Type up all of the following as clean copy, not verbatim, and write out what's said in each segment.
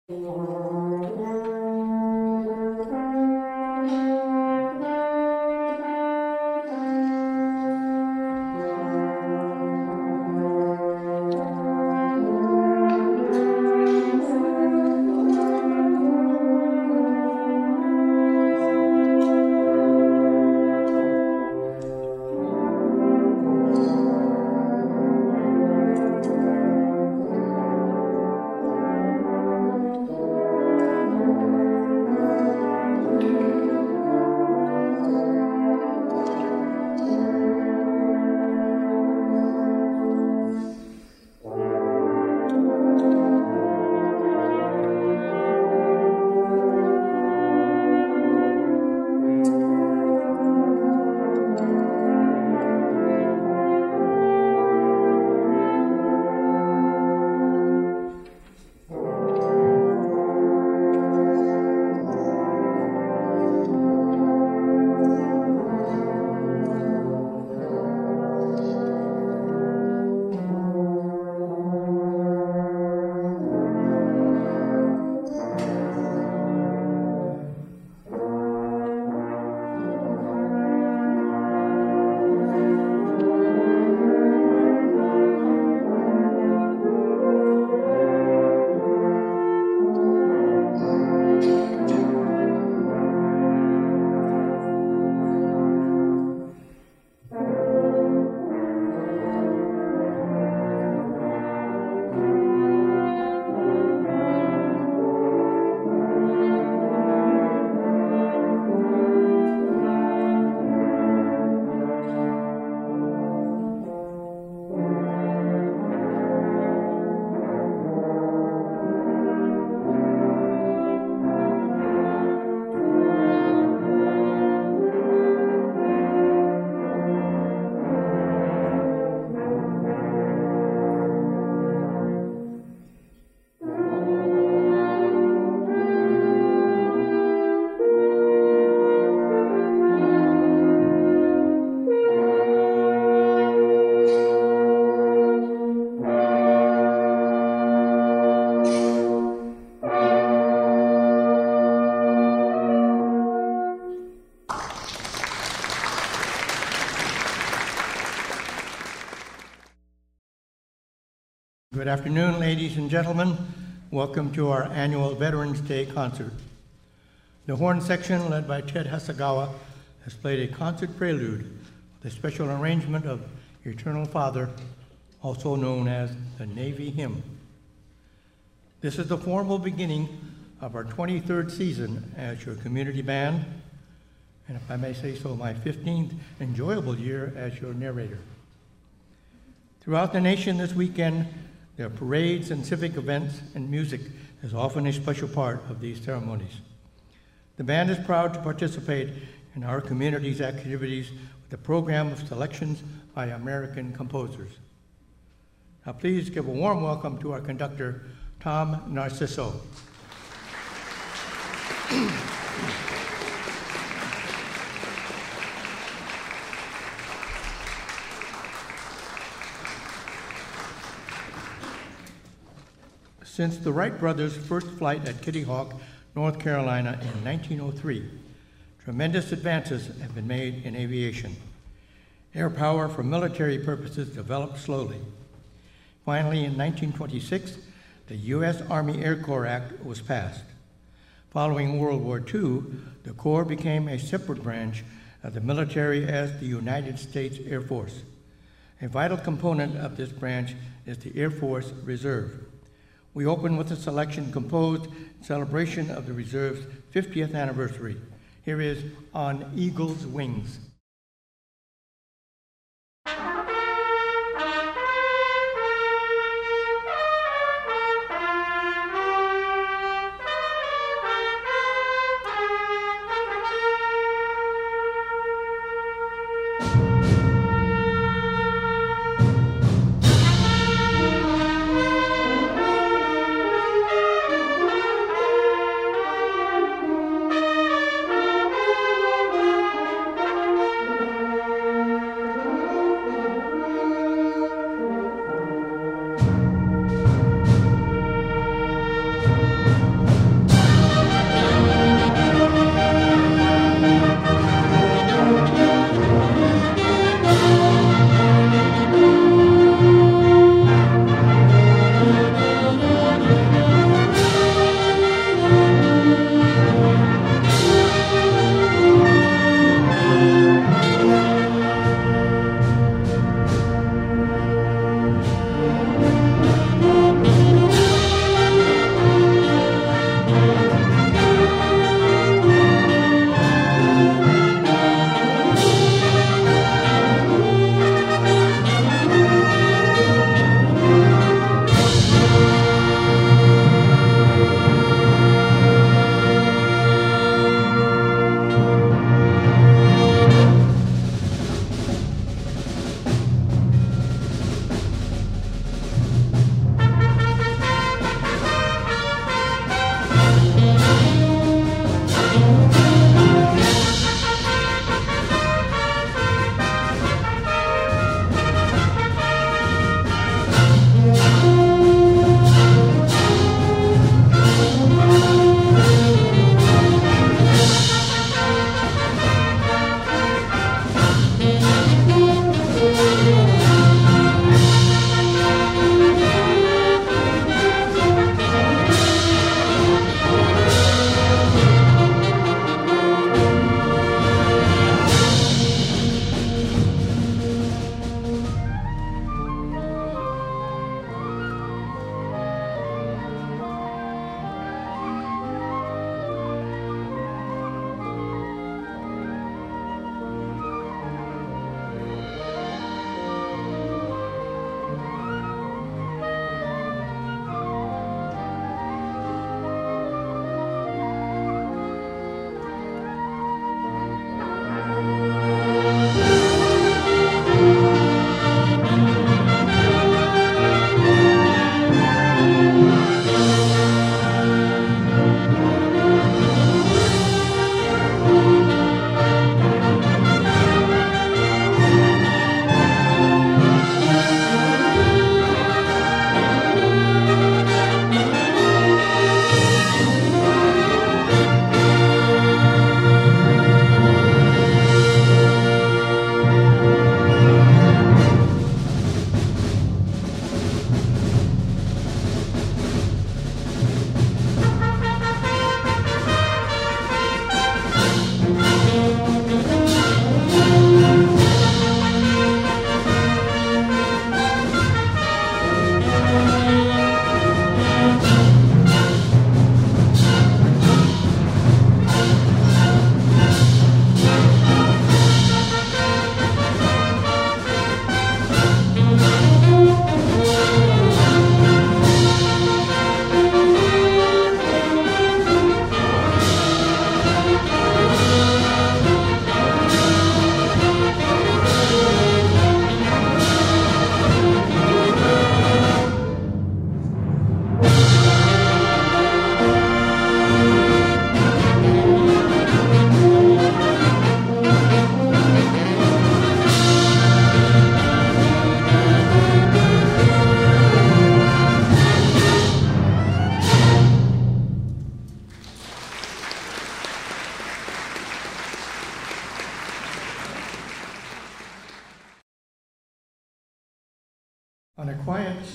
Good afternoon, ladies and gentlemen. Welcome to our annual Veterans Day concert. The horn section, led by Ted Hasegawa, has played a concert prelude with a special arrangement of Eternal Father, also known as the Navy Hymn. This is the formal beginning of our 23rd season as your community band, and if I may say so, my 15th enjoyable year as your narrator. Throughout the nation this weekend, there are parades and civic events, and music is often a special part of these ceremonies. The band is proud to participate in our community's activities with a program of selections by American composers. Now please give a warm welcome to our conductor, Tom Narciso. Since the Wright brothers' first flight at Kitty Hawk, North Carolina in 1903, tremendous advances have been made in aviation. Air power for military purposes developed slowly. Finally, in 1926, the U.S. Army Air Corps Act was passed. Following World War II, the Corps became a separate branch of the military as the United States Air Force. A vital component of this branch is the Air Force Reserve. We open with a selection composed in celebration of the Reserve's 50th anniversary. Here is On Eagle's Wings.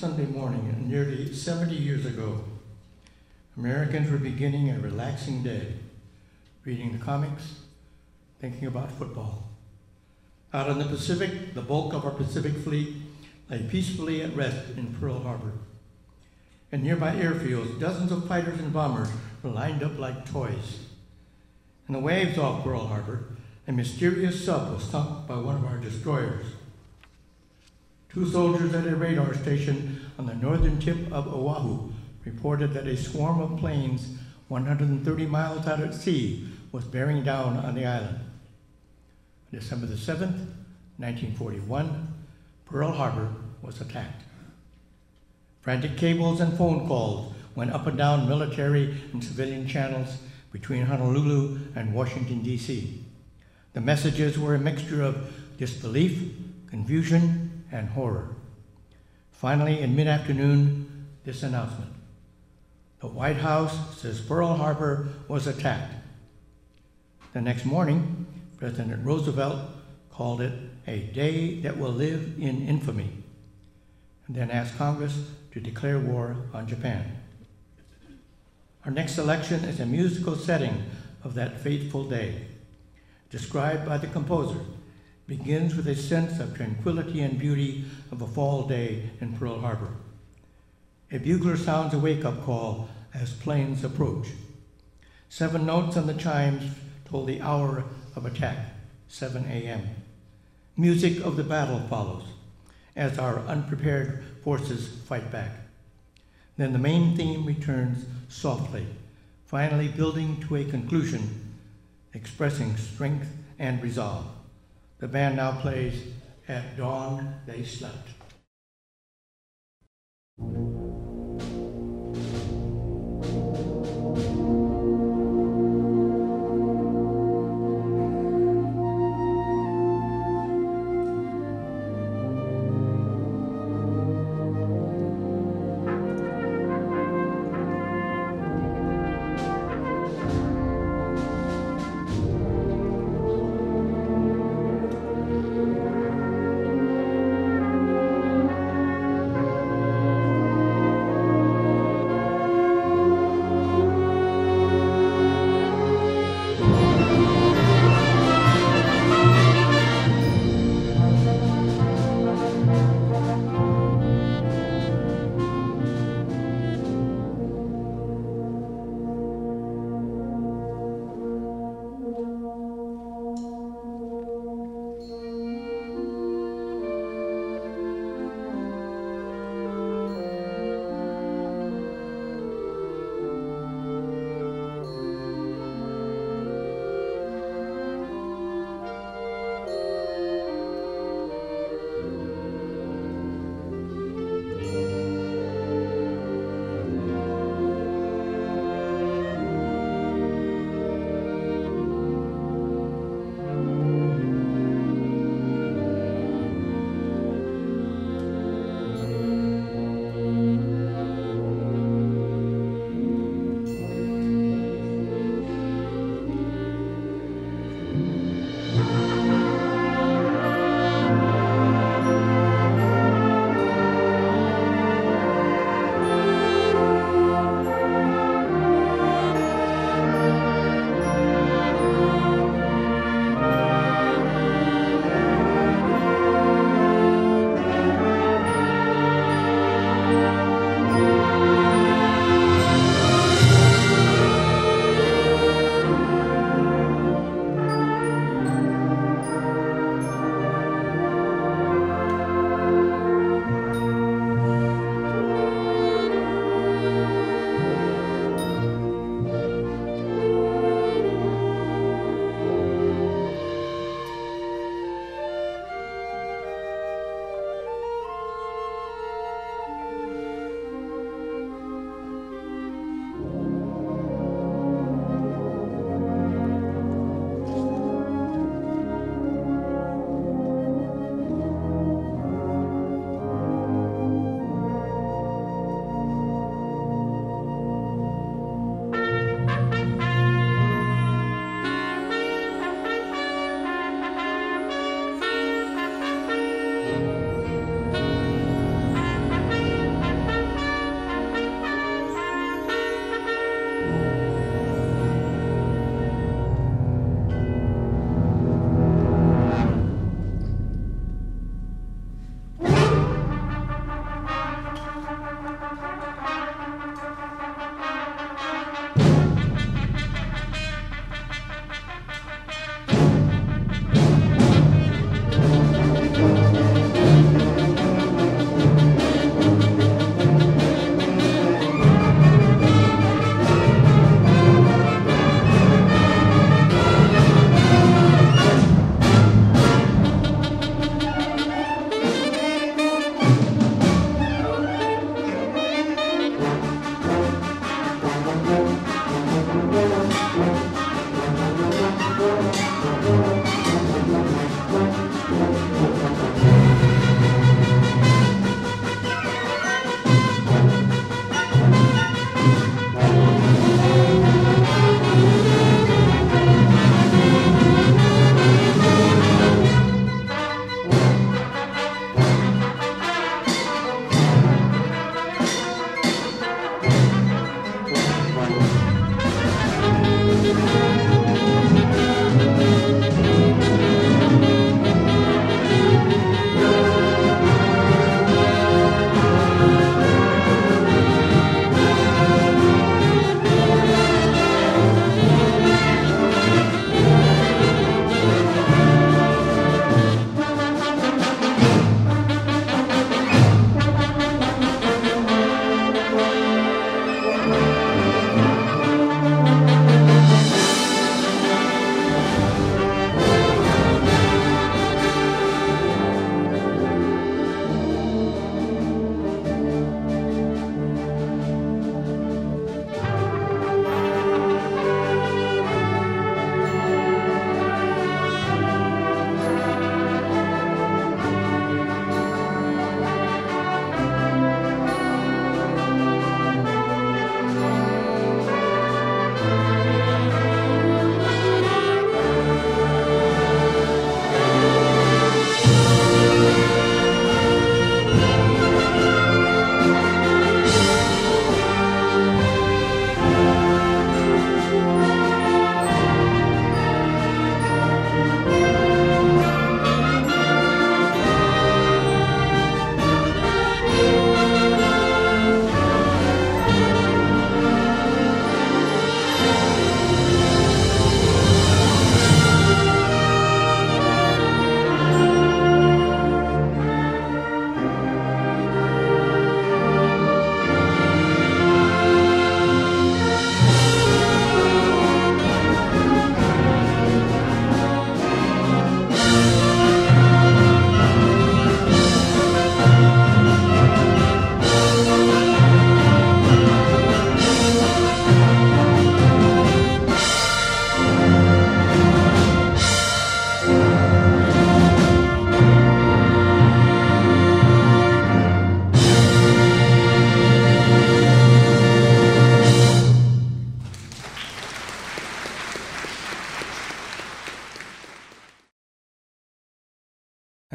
Sunday morning, nearly 70 years ago, Americans were beginning a relaxing day, reading the comics, thinking about football. Out in the Pacific, the bulk of our Pacific fleet lay peacefully at rest in Pearl Harbor. In nearby airfields, dozens of fighters and bombers were lined up like toys. In the waves off Pearl Harbor, a mysterious sub was sunk by one of our destroyers. 2 soldiers at a radar station on the northern tip of Oahu reported that a swarm of planes 130 miles out at sea was bearing down on the island. On December the 7th, 1941, Pearl Harbor was attacked. Frantic cables and phone calls went up and down military and civilian channels between Honolulu and Washington, D.C. The messages were a mixture of disbelief, confusion, and horror. Finally, in mid-afternoon, this announcement. The White House says Pearl Harbor was attacked. The next morning, President Roosevelt called it a day that will live in infamy, and then asked Congress to declare war on Japan. Our next selection is a musical setting of that fateful day, described by the composer. Begins with a sense of tranquility and beauty of a fall day in Pearl Harbor. A bugler sounds a wake-up call as planes approach. 7 notes on the chimes told the hour of attack, 7 a.m. Music of the battle follows as our unprepared forces fight back. Then the main theme returns softly, finally building to a conclusion, expressing strength and resolve. The band now plays At Dawn They Slept.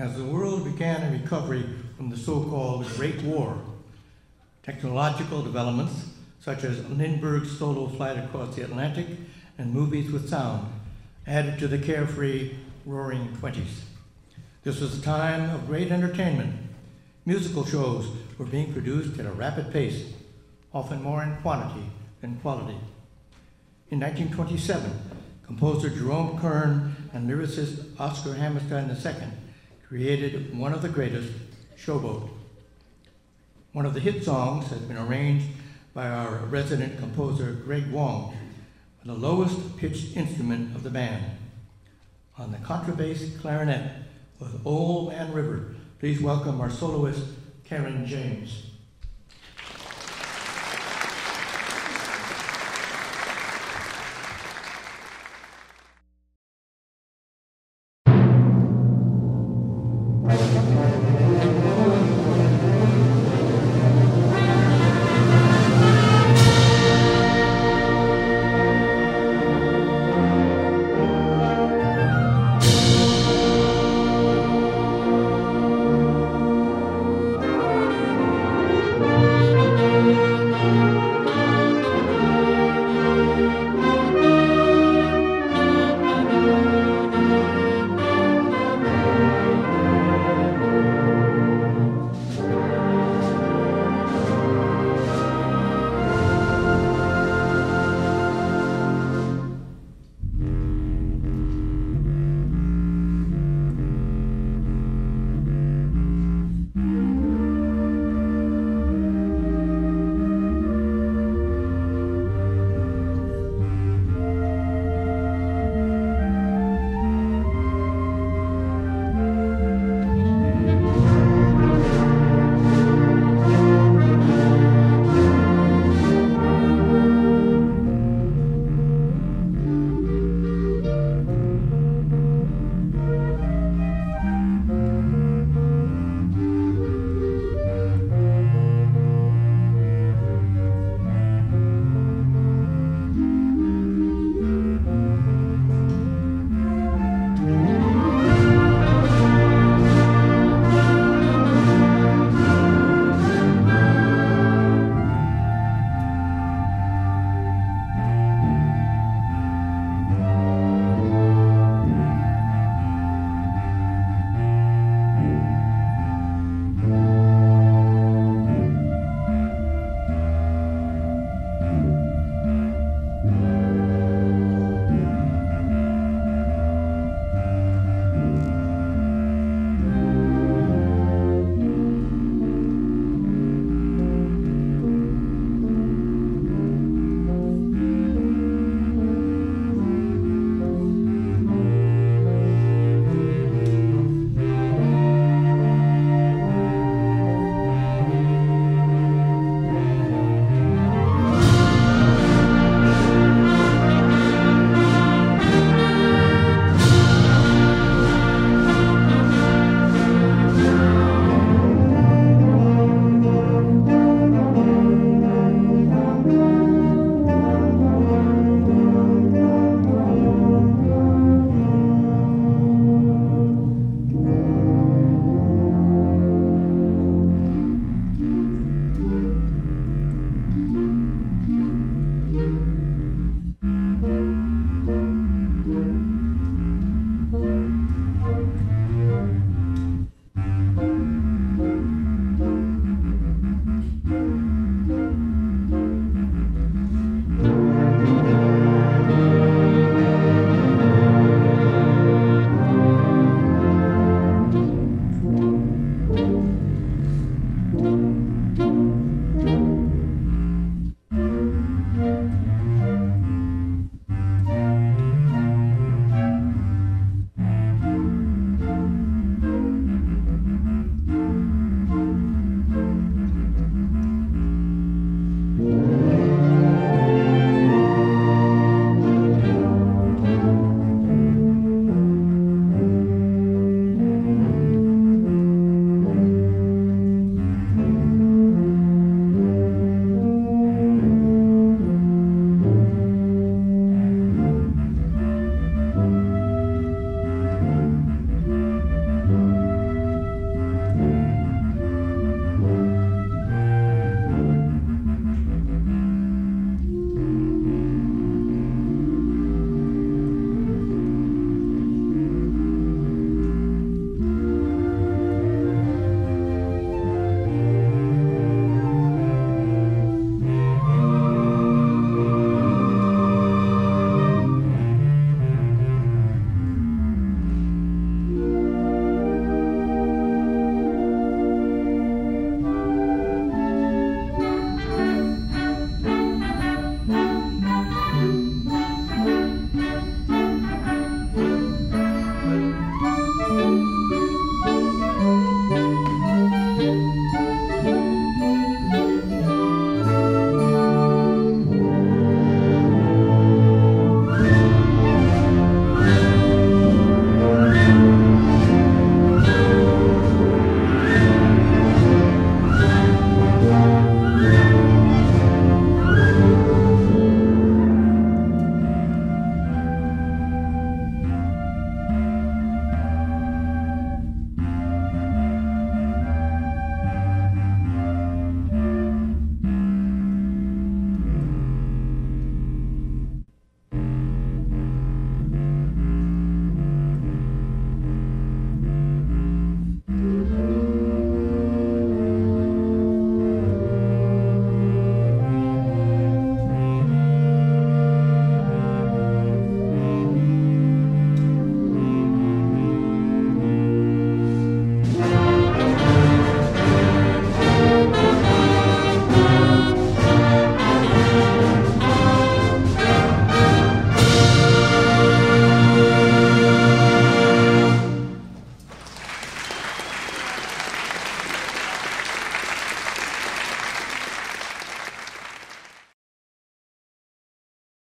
as the world began a recovery from the so-called Great War. Technological developments, such as Lindbergh's solo flight across the Atlantic and movies with sound, added to the carefree, roaring 20s. This was a time of great entertainment. Musical shows were being produced at a rapid pace, often more in quantity than quality. In 1927, composer Jerome Kern and lyricist Oscar Hammerstein II created one of the greatest, Showboat. One of the hit songs has been arranged by our resident composer Greg Wong, the lowest pitched instrument of the band. On the contrabass clarinet with Old Man River, please welcome our soloist, Karen James.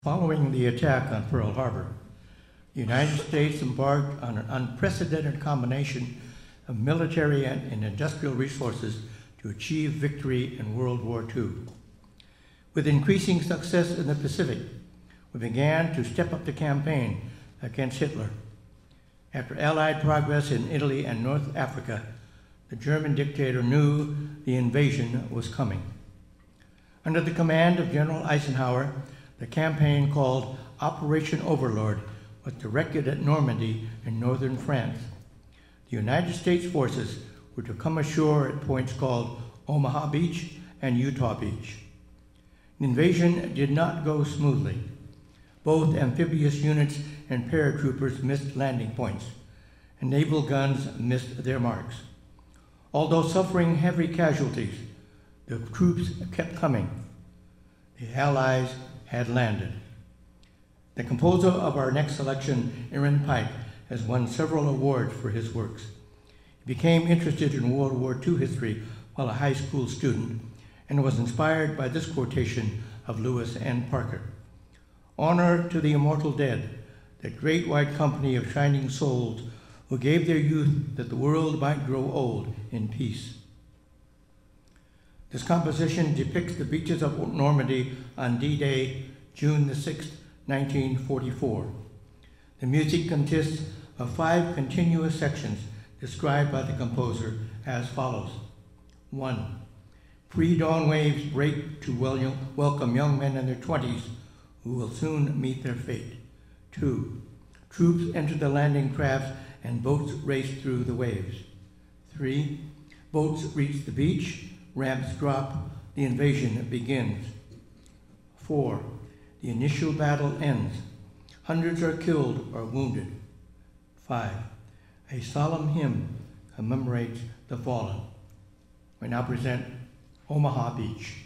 Following the attack on Pearl Harbor, the United States embarked on an unprecedented combination of military and industrial resources to achieve victory in World War II. With increasing success in the Pacific, we began to step up the campaign against Hitler. After Allied progress in Italy and North Africa, the German dictator knew the invasion was coming. Under the command of General Eisenhower, the campaign called Operation Overlord was directed at Normandy in northern France. The United States forces were to come ashore at points called Omaha Beach and Utah Beach. The invasion did not go smoothly. Both amphibious units and paratroopers missed landing points, and naval guns missed their marks. Although suffering heavy casualties, the troops kept coming. The Allies had landed. The composer of our next selection, Aaron Pike, has won several awards for his works. He became interested in World War II history while a high school student and was inspired by this quotation of Lewis N. Parker. "Honor to the immortal dead, that great white company of shining souls who gave their youth that the world might grow old in peace." This composition depicts the beaches of Normandy on D-Day, June the 6th, 1944. The music consists of 5 continuous sections described by the composer as follows. 1. Pre-dawn waves break to welcome young men in their 20s who will soon meet their fate. 2. Troops enter the landing crafts and boats race through the waves. 3. Boats reach the beach, ramps drop, the invasion begins. 4. The initial battle ends. Hundreds are killed or wounded. 5. A solemn hymn commemorates the fallen. We now present Omaha Beach.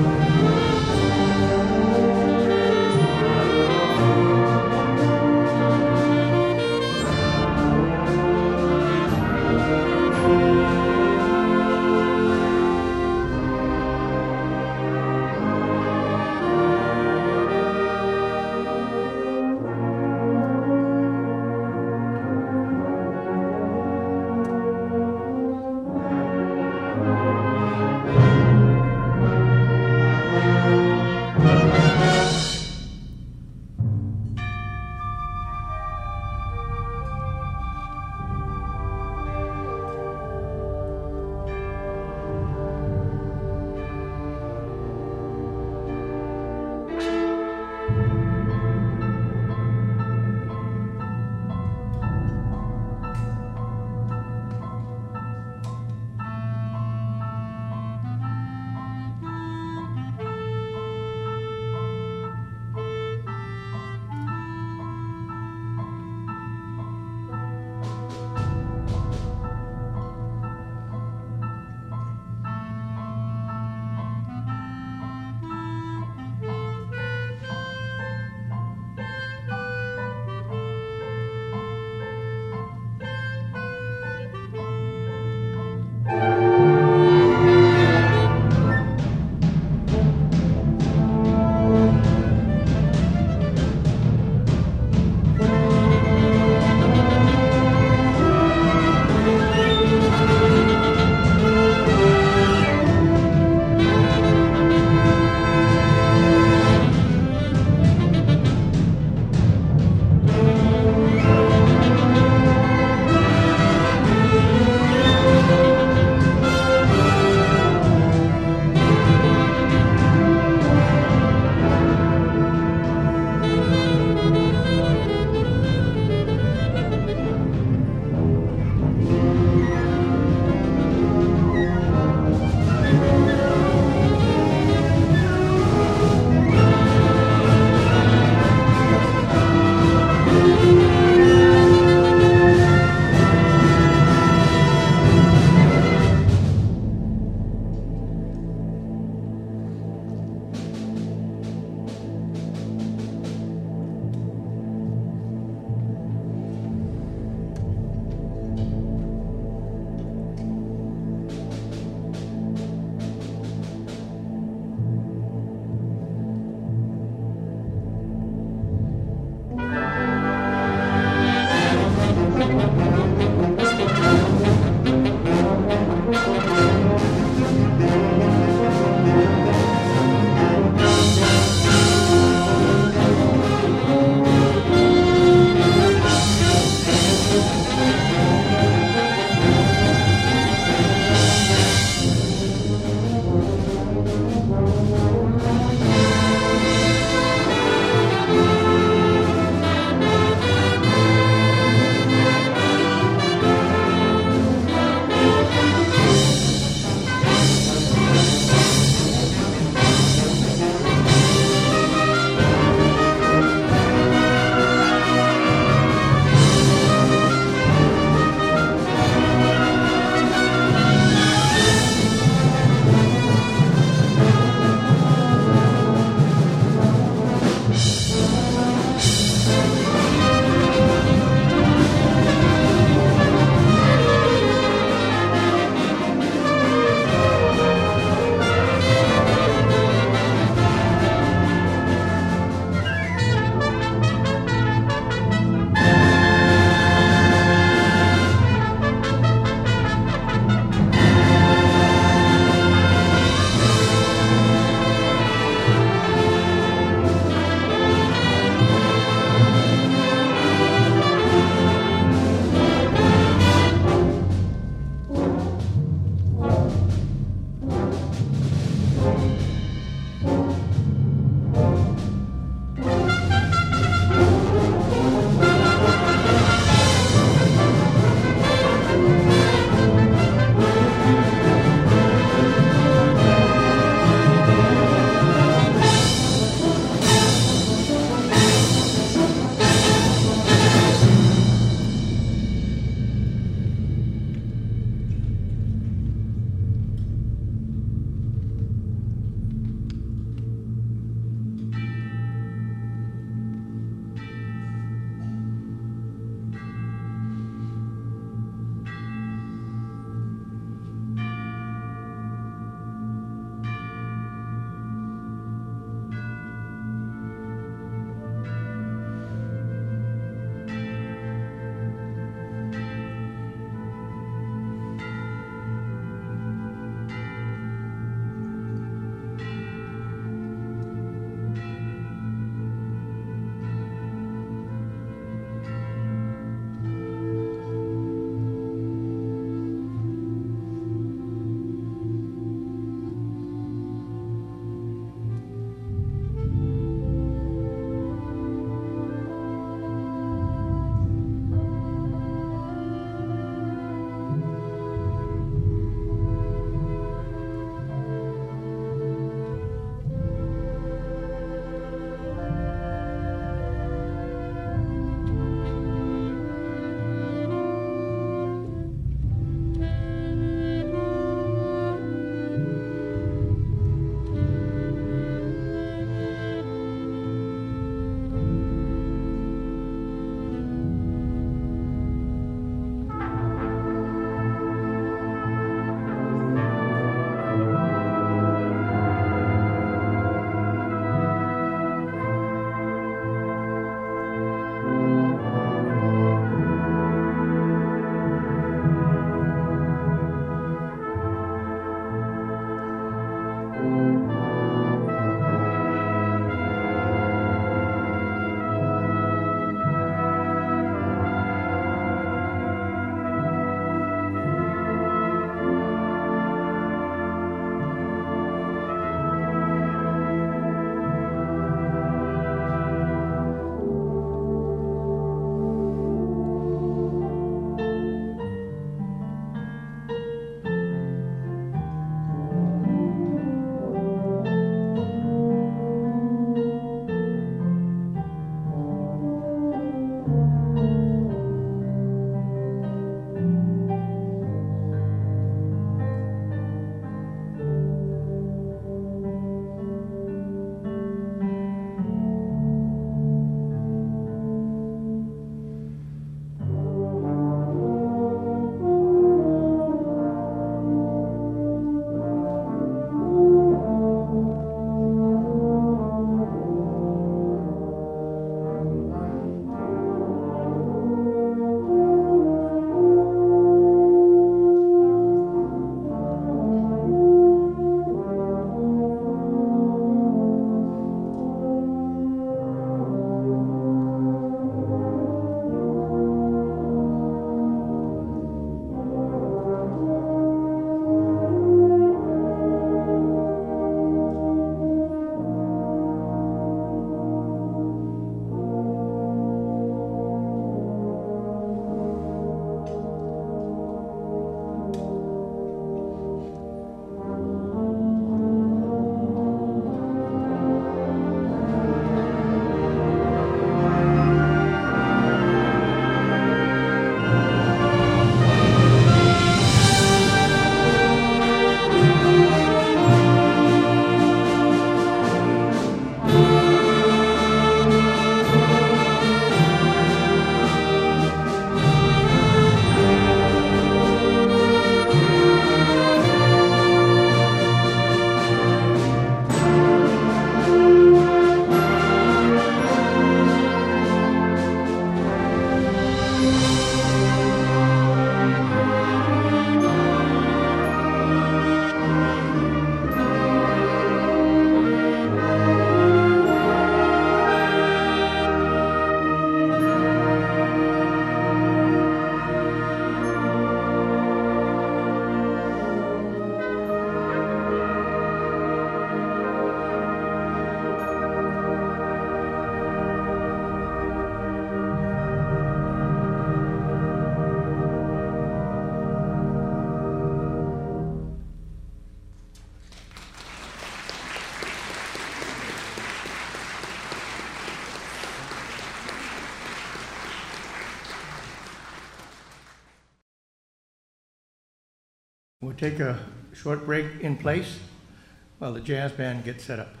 We'll take a short break in place while the jazz band gets set up.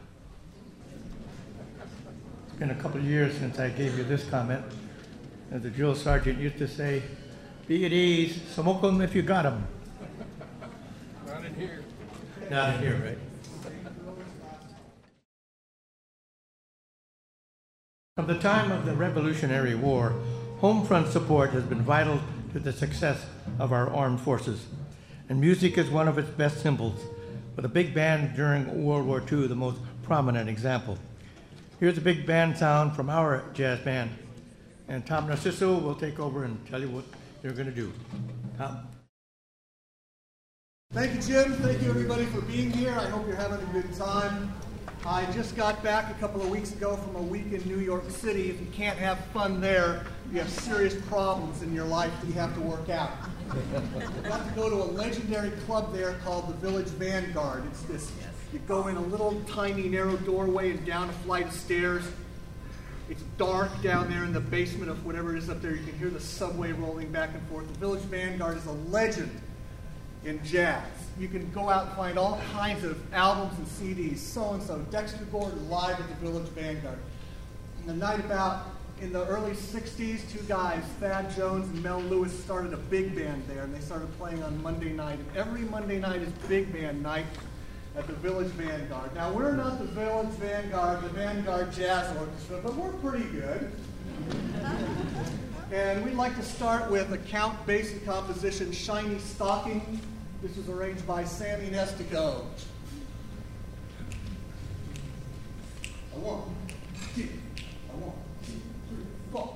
It's been a couple of years since I gave you this comment. As the drill sergeant used to say, "Be at ease, smoke 'em if you got 'em." Not in here. Not in here, right? From the time of the Revolutionary War, home front support has been vital to the success of our armed forces, and music is one of its best symbols, with a big band during World War II the most prominent example. Here's a big band sound from our jazz band, and Tom Narciso will take over and tell you what they're going to do. Tom? Thank you, Jim. Thank you, everybody, for being here. I hope you're having a good time. I just got back a couple of weeks ago from a week in New York City. If you can't have fun there, you have serious problems in your life that you have to work out. I got to go to a legendary club there called the Village Vanguard. It's this, you go in a little tiny narrow doorway and down a flight of stairs. It's dark down there in the basement of whatever it is up there. You can hear the subway rolling back and forth. The Village Vanguard is a legend in jazz. You can go out and find all kinds of albums and CDs. So-and-so, Dexter Gordon live at the Village Vanguard. And the night about in the early 60s, two guys, Thad Jones and Mel Lewis, started a big band there, and they started playing on Monday night. And every Monday night is big band night at the Village Vanguard. Now, we're not the Village Vanguard, the Vanguard Jazz Orchestra, but we're pretty good. And we'd like to start with a Count Basie composition, Shiny Stocking. This was arranged by Sammy Nestico. A 1, 2, a 1, 2, 3, 4.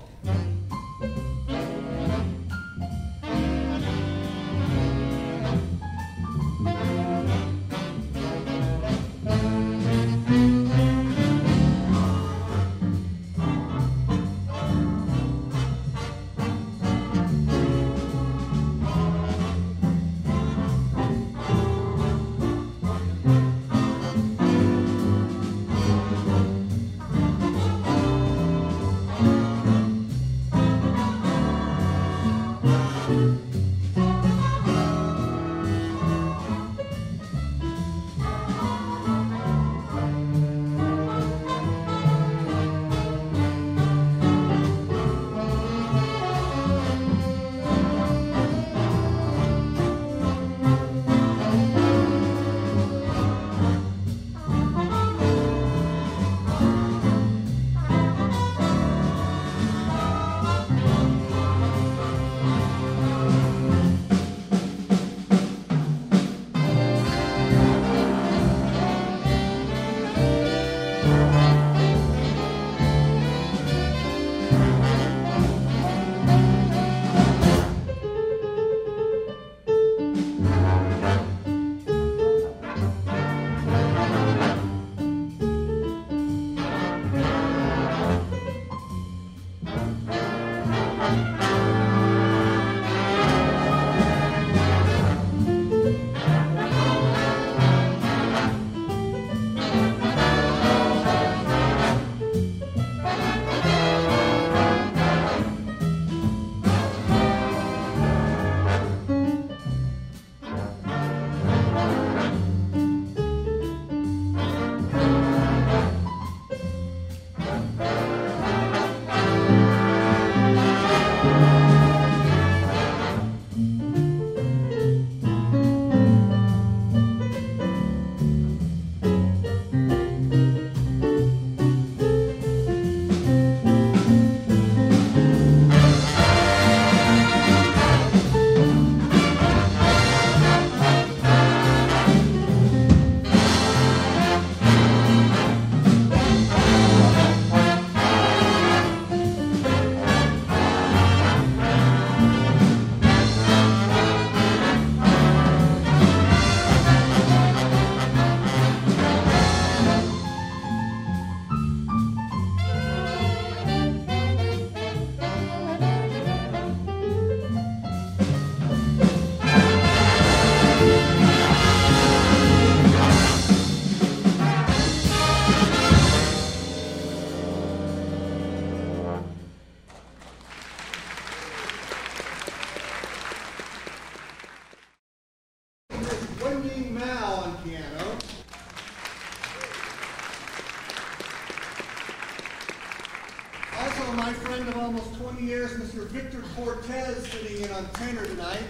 also my friend of almost 20 years, Mr. Victor Cortez, sitting in on tenor tonight.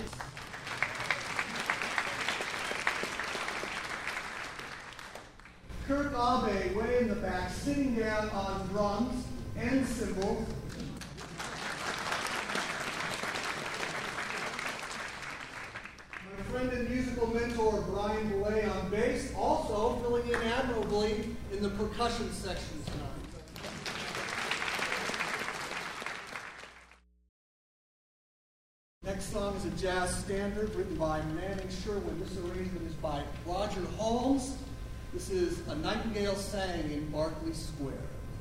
Kirk Abe, way in the back, sitting down on drums and cymbals. My friend and musical mentor, Brian Boulay, on bass, also filling in admirably in the percussion section tonight. Next song is a jazz standard written by Manning Sherwood. This arrangement is by Roger Holmes. This is A Nightingale Sang in Berkeley Square.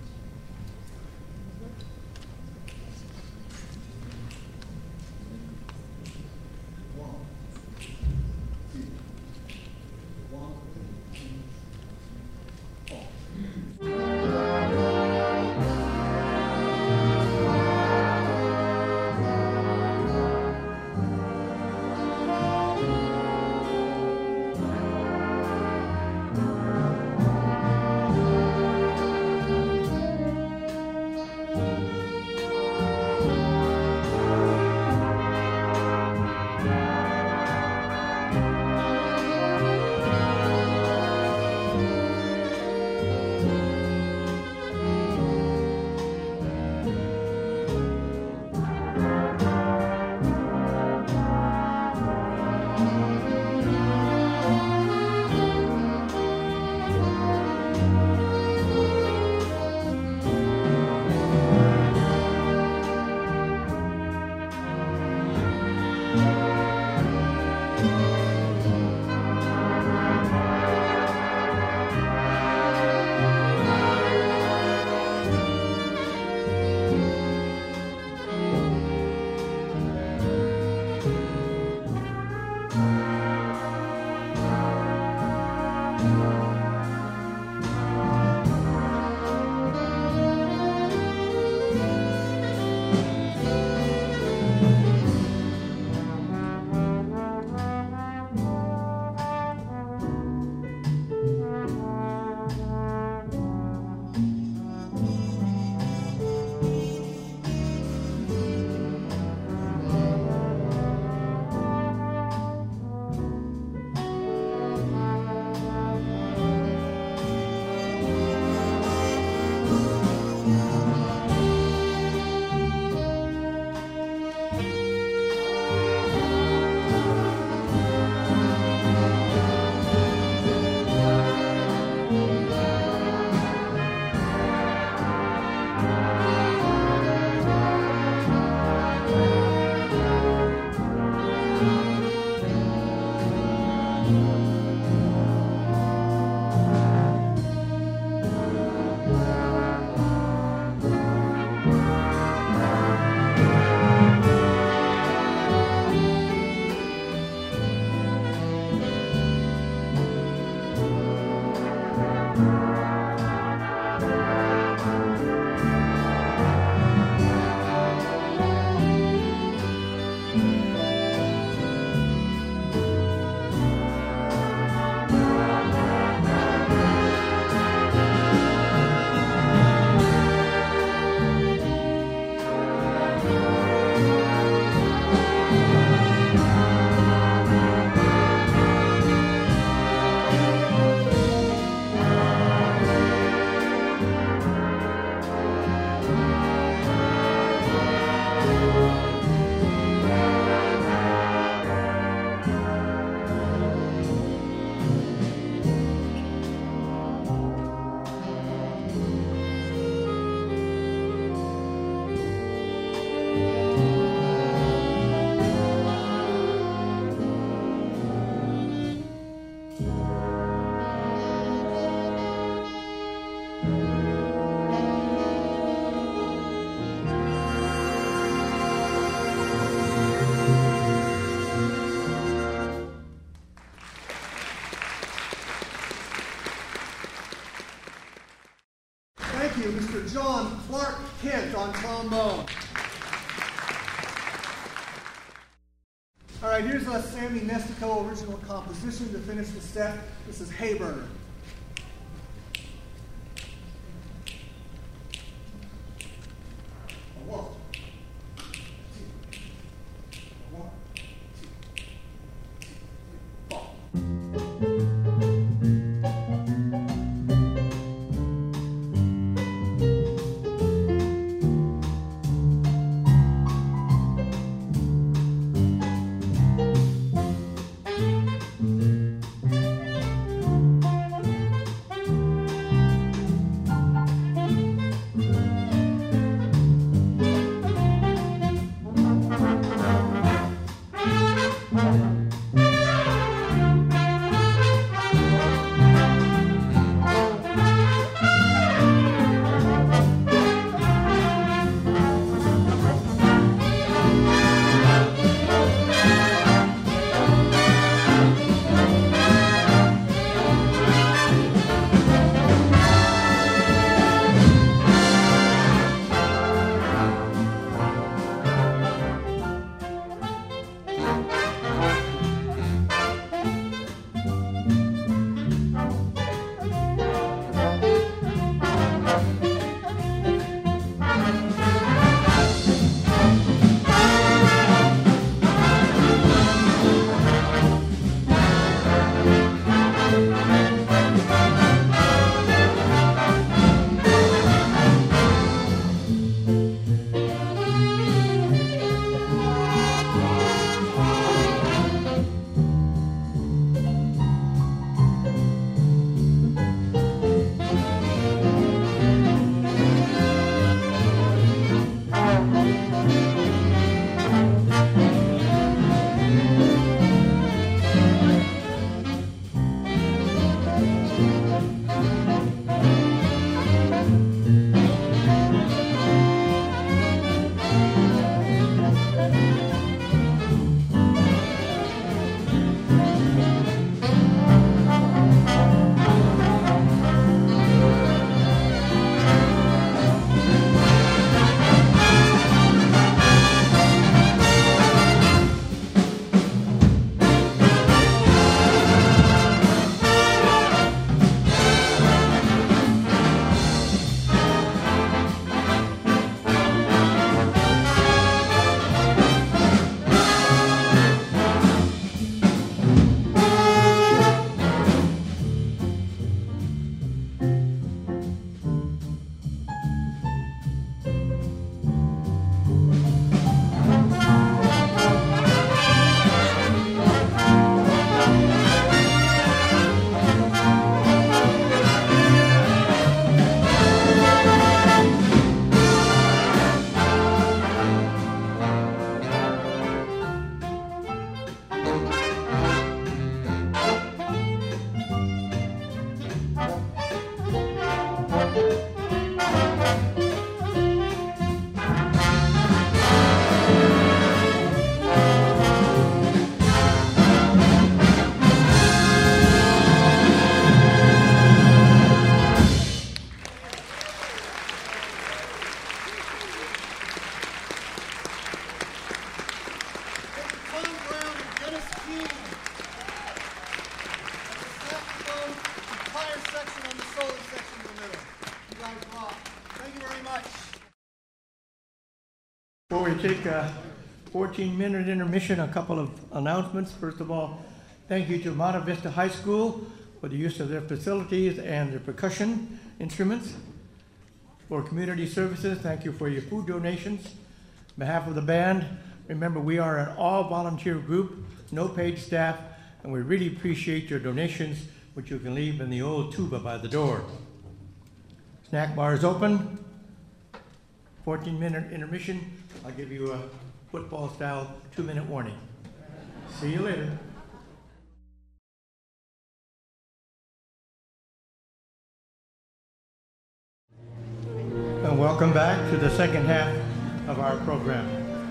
Thank you, Mr. John Clark Kent on trombone. All right, here's a Sammy Nestico original composition to finish the set. This is Hay Burner. Before we take a 14-minute intermission, a couple of announcements. First of all, thank you to Monte Vista High School for the use of their facilities and their percussion instruments. For community services, thank you for your food donations. On behalf of the band, remember we are an all-volunteer group, no paid staff, and we really appreciate your donations, which you can leave in the old tuba by the door. Snack bar is open. 14-minute intermission. I'll give you a football-style 2-minute warning. See you later. And welcome back to the second half of our program.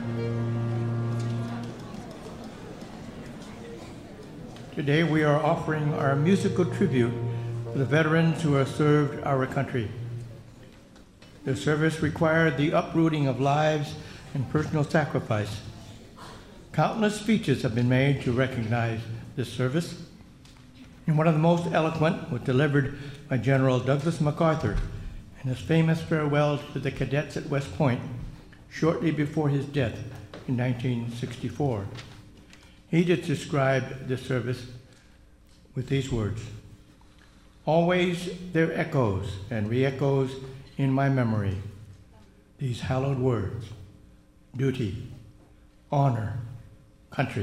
Today we are offering our musical tribute to the veterans who have served our country. The service required the uprooting of lives and personal sacrifice. Countless speeches have been made to recognize this service, and one of the most eloquent was delivered by General Douglas MacArthur in his famous farewell to the cadets at West Point shortly before his death in 1964. He just described this service with these words: "Always there echoes and re-echoes in my memory these hallowed words: duty, honor, country."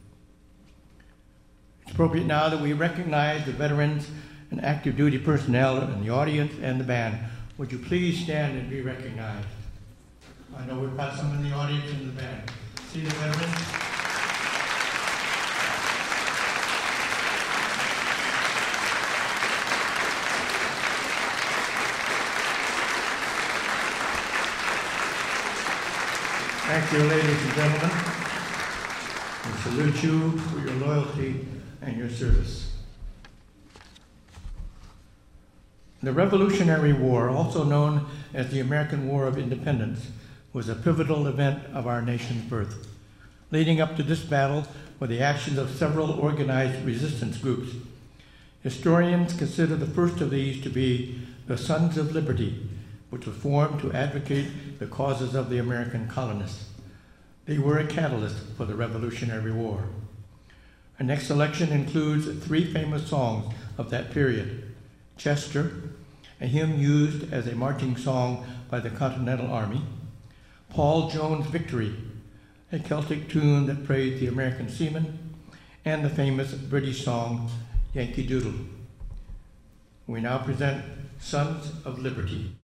It's appropriate now that we recognize the veterans and active duty personnel in the audience and the band. Would you please stand and be recognized? I know we've got some in the audience and the band. See the veterans? Thank you, ladies and gentlemen. We salute you for your loyalty and your service. The Revolutionary War, also known as the American War of Independence, was a pivotal event of our nation's birth. Leading up to this battle were the actions of several organized resistance groups. Historians consider the first of these to be the Sons of Liberty, which was formed to advocate the causes of the American colonists. They were a catalyst for the Revolutionary War. Our next selection includes 3 famous songs of that period: Chester, a hymn used as a marching song by the Continental Army; Paul Jones' Victory, a Celtic tune that praised the American seamen; and the famous British song, Yankee Doodle. We now present Sons of Liberty.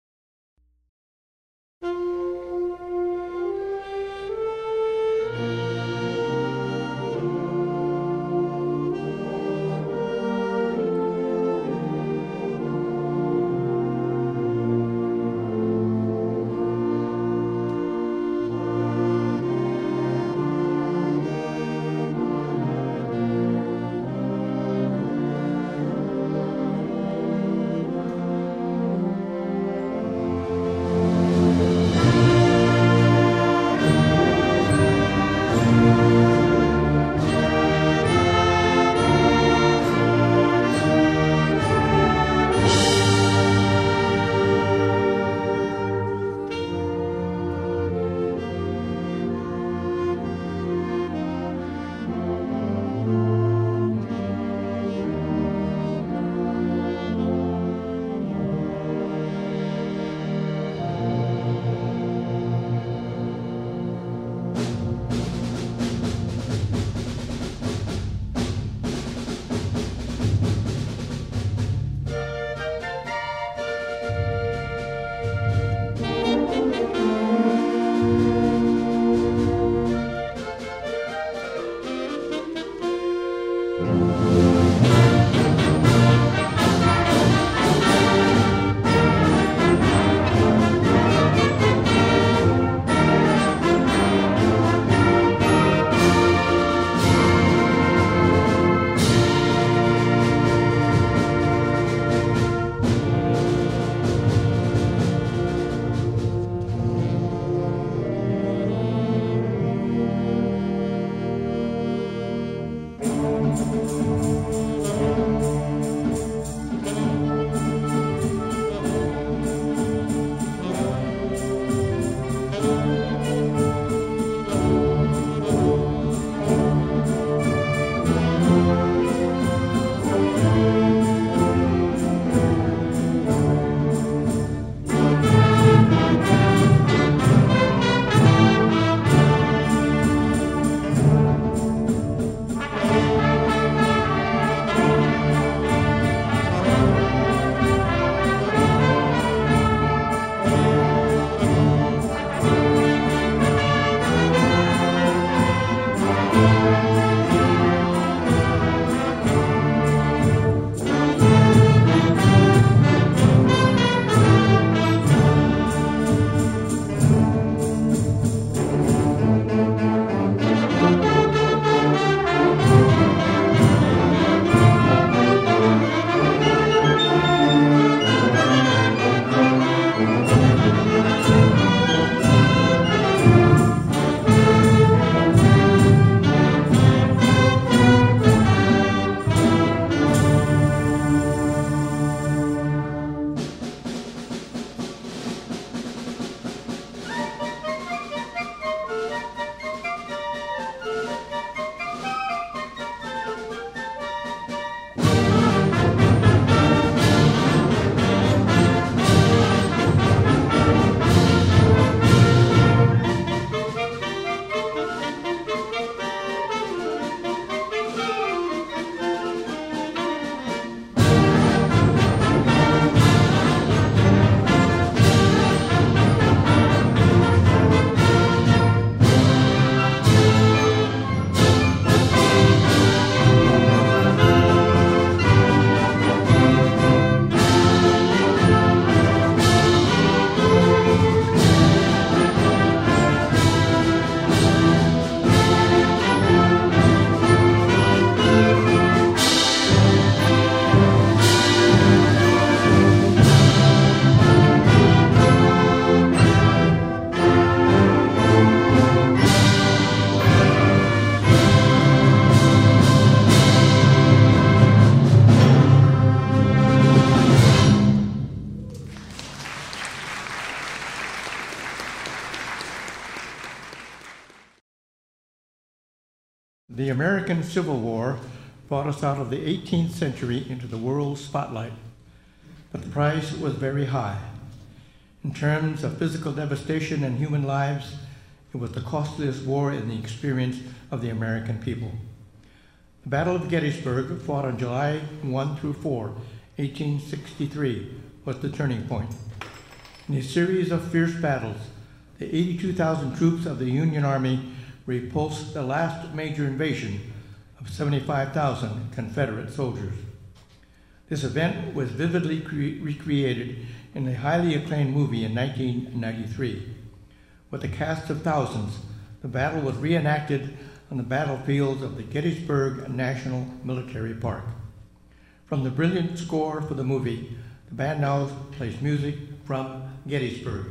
The American Civil War brought us out of the 18th century into the world's spotlight, but the price was very high. In terms of physical devastation and human lives, it was the costliest war in the experience of the American people. The Battle of Gettysburg, fought on July 1 through 4, 1863, was the turning point. In a series of fierce battles, the 82,000 troops of the Union Army repulsed the last major invasion of 75,000 Confederate soldiers. This event was vividly recreated in a highly acclaimed movie in 1993. With a cast of thousands, the battle was reenacted on the battlefields of the Gettysburg National Military Park. From the brilliant score for the movie, the band now plays music from Gettysburg.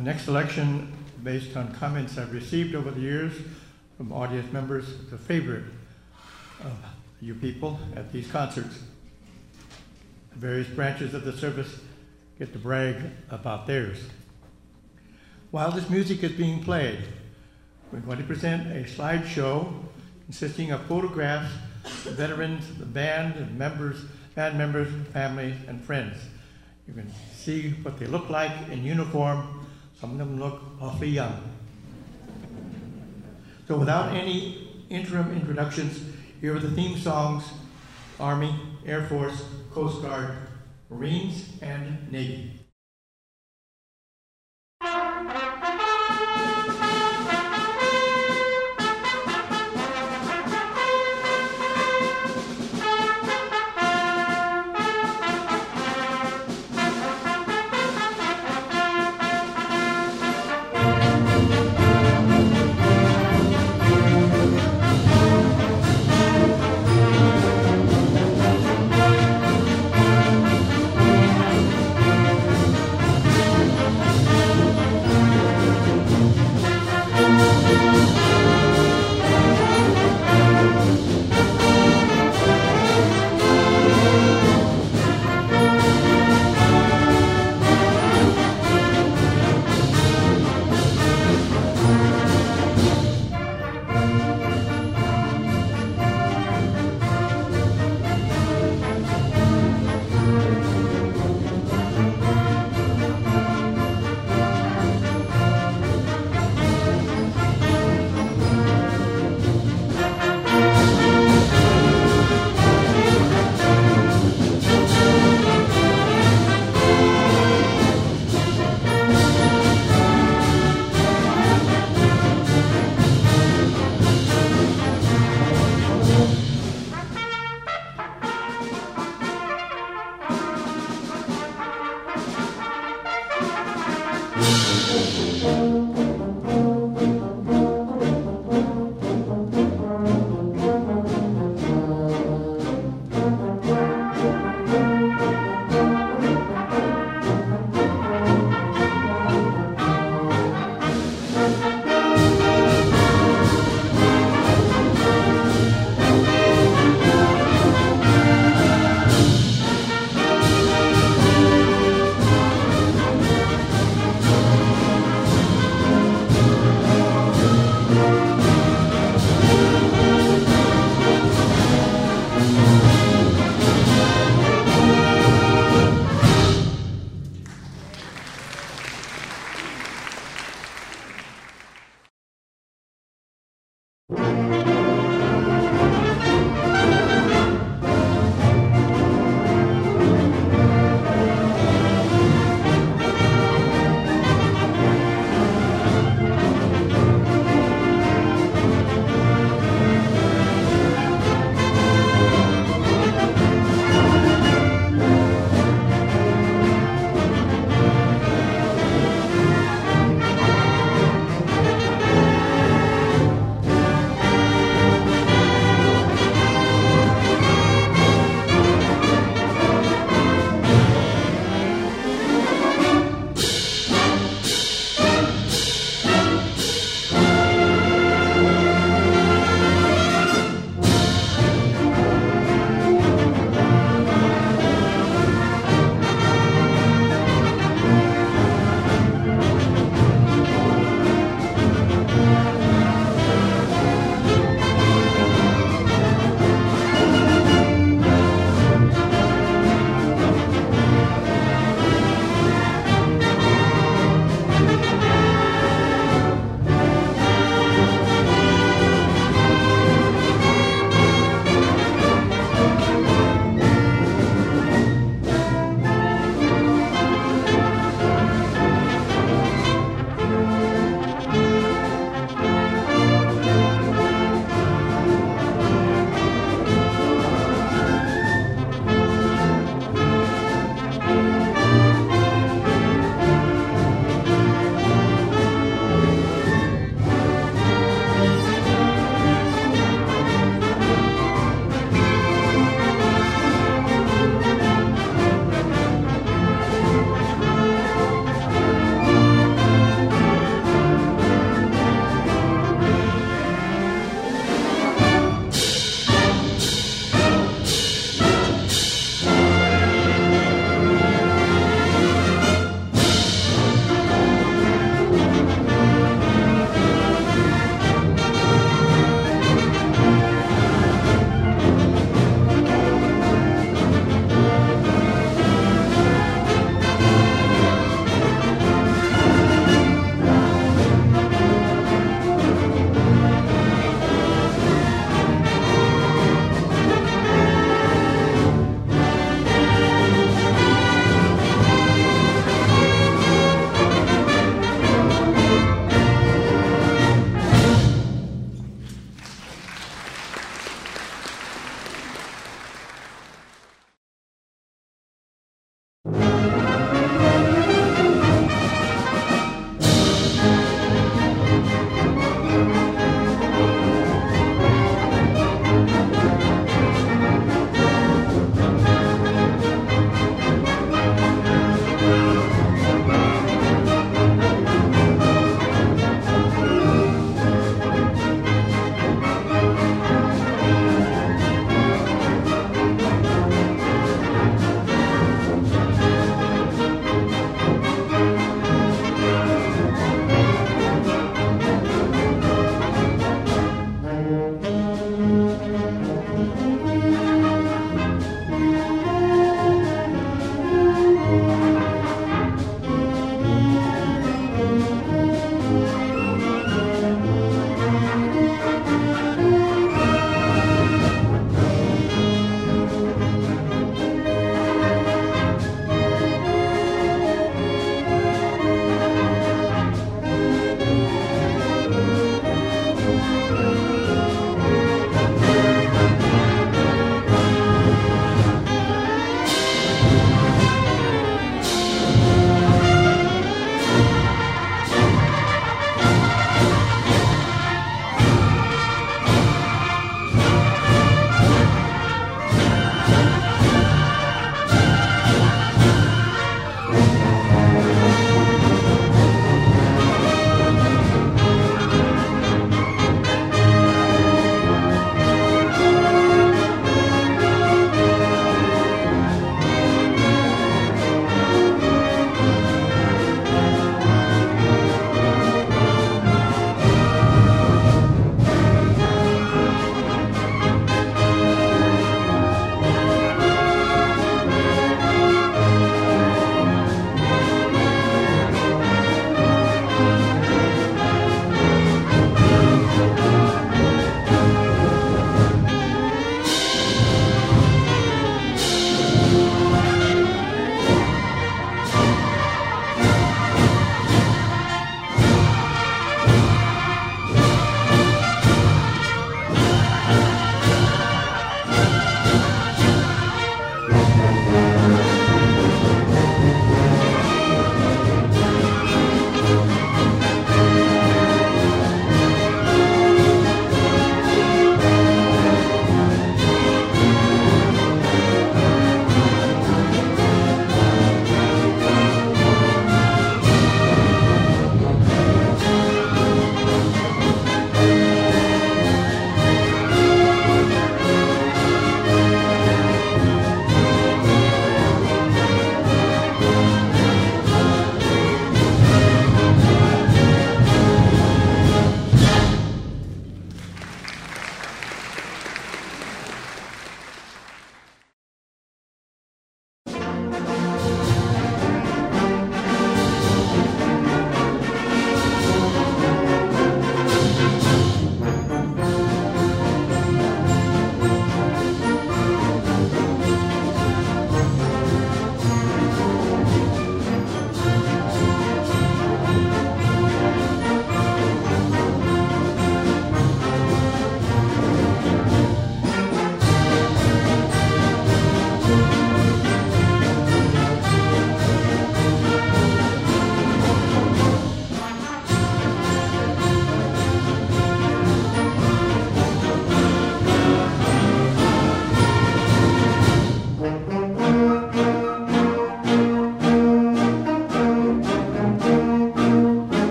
Next selection, based on comments I've received over the years from audience members, is a favorite of you people at these concerts. The various branches of the service get to brag about theirs. While this music is being played, we're going to present a slideshow consisting of photographs of veterans, the band, and band members, families, and friends. You can see what they look like in uniform. Some of them look awfully young. So without any interim introductions, here are the theme songs: Army, Air Force, Coast Guard, Marines, and Navy.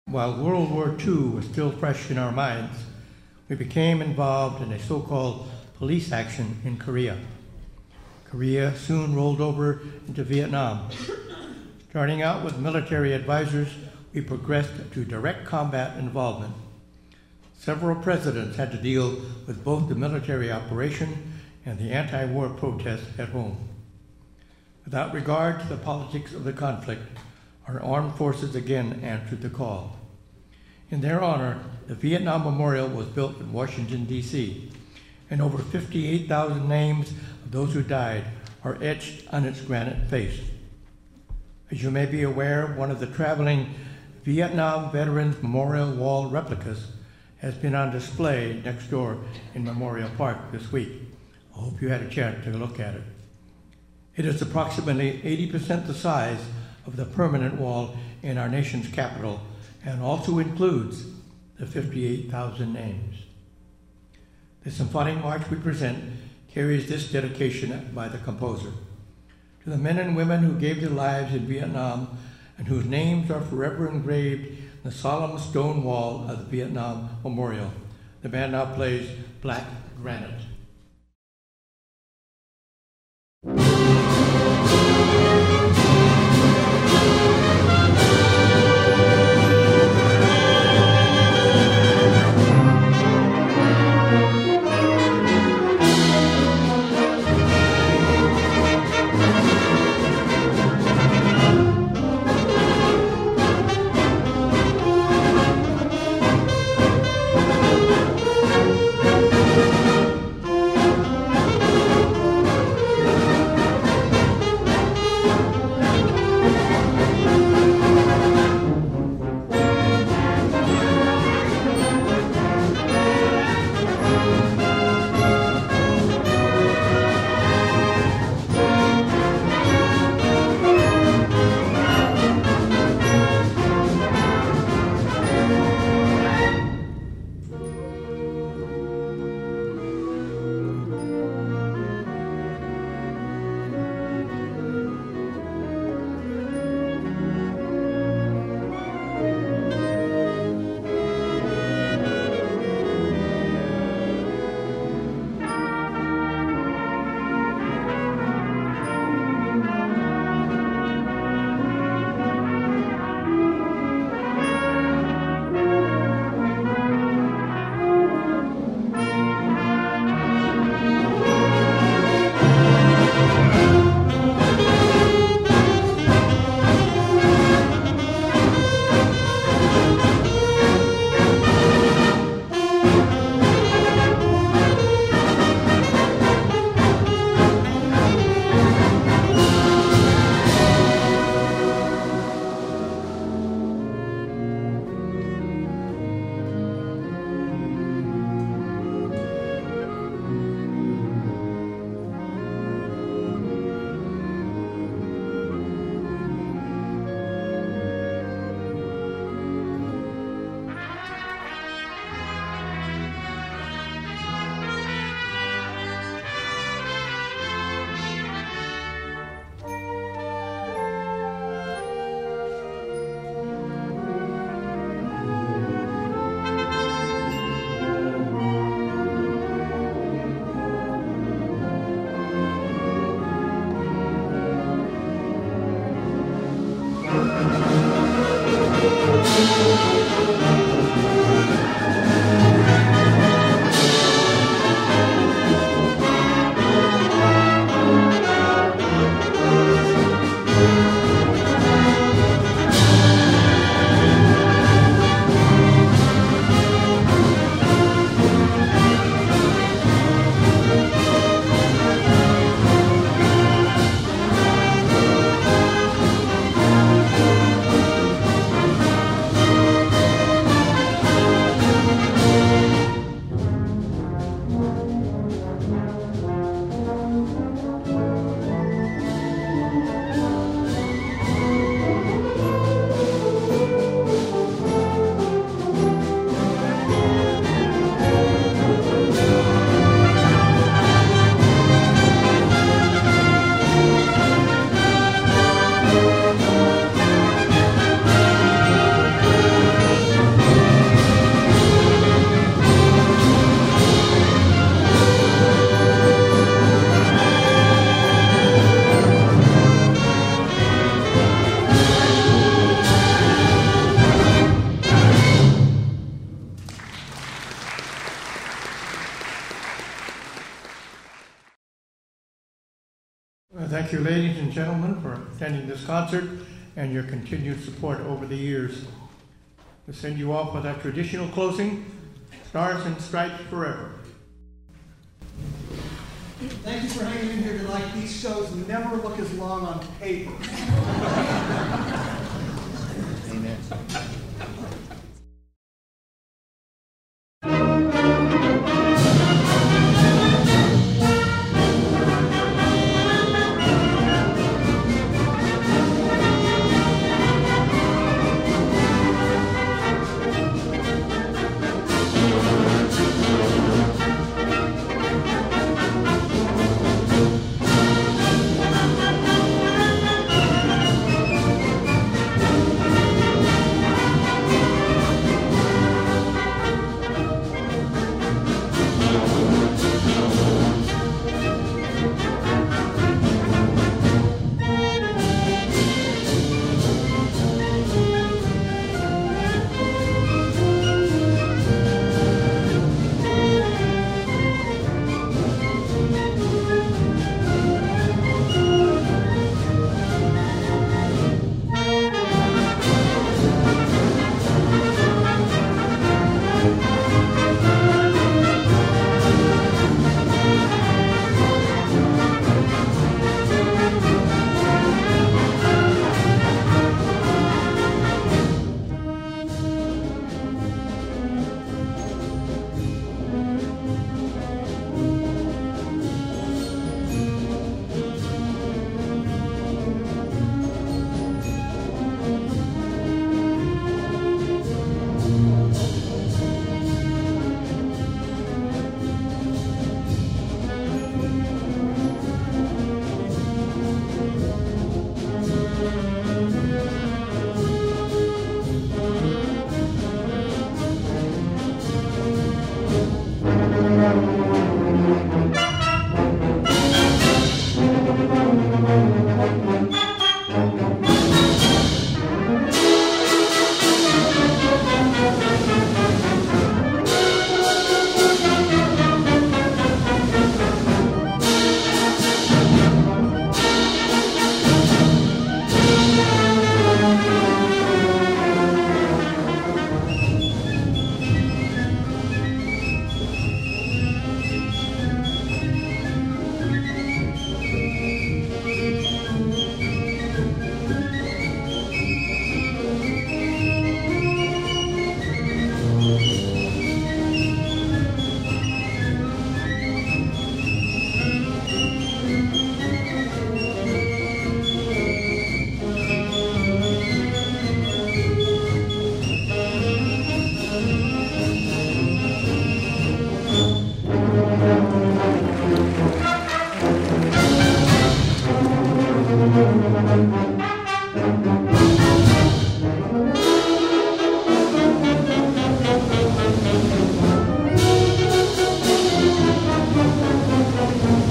While World War II was still fresh in our minds, we became involved in a so-called police action in Korea. Korea soon rolled over into Vietnam. Starting out with military advisors, we progressed to direct combat involvement. Several presidents had to deal with both the military operation and the anti-war protests at home. Without regard to the politics of the conflict, our armed forces again answered the call. In their honor, the Vietnam Memorial was built in Washington, D.C., and over 58,000 names of those who died are etched on its granite face. As you may be aware, one of the traveling Vietnam Veterans Memorial Wall replicas has been on display next door in Memorial Park this week. I hope you had a chance to look at it. It is approximately 80% the size of the permanent wall in our nation's capital and also includes the 58,000 names. The symphonic march we present carries this dedication by the composer. To the men and women who gave their lives in Vietnam and whose names are forever engraved in the solemn stone wall of the Vietnam Memorial, the band now plays Black Granite. Thank you, ladies and gentlemen, for attending this concert and your continued support over the years. To send you off with our traditional closing, Stars and Stripes Forever. Thank you for hanging in here tonight. These shows never look as long on paper. Amen.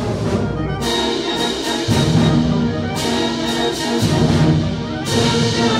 Thank you.